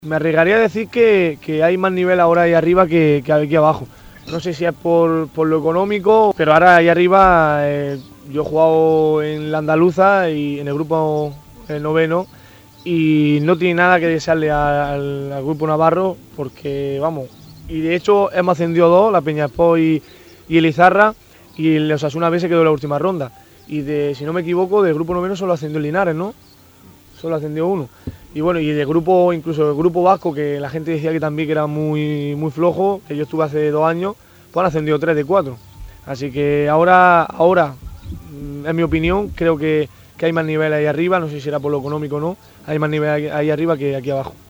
Me arriesgaría a decir que hay más nivel ahora ahí arriba que aquí abajo. No sé si es por lo económico, pero ahora ahí arriba yo he jugado en la andaluza y en el grupo el noveno y no tiene nada que desearle al grupo navarro porque, vamos, y de hecho hemos ascendido dos, la Peñaspor y el Izarra, y el Osasuna B se quedó en la última ronda. Y si no me equivoco, del grupo noveno solo ascendió el Linares, ¿no? Solo ascendió uno. Y bueno, y de grupo, incluso el grupo vasco, que la gente decía que también que era muy flojo, que yo estuve hace 2 años, pues han ascendido 3 de 4. Así que ahora, en mi opinión, creo que hay más nivel ahí arriba, no sé si será por lo económico o no, hay más nivel ahí arriba que aquí abajo.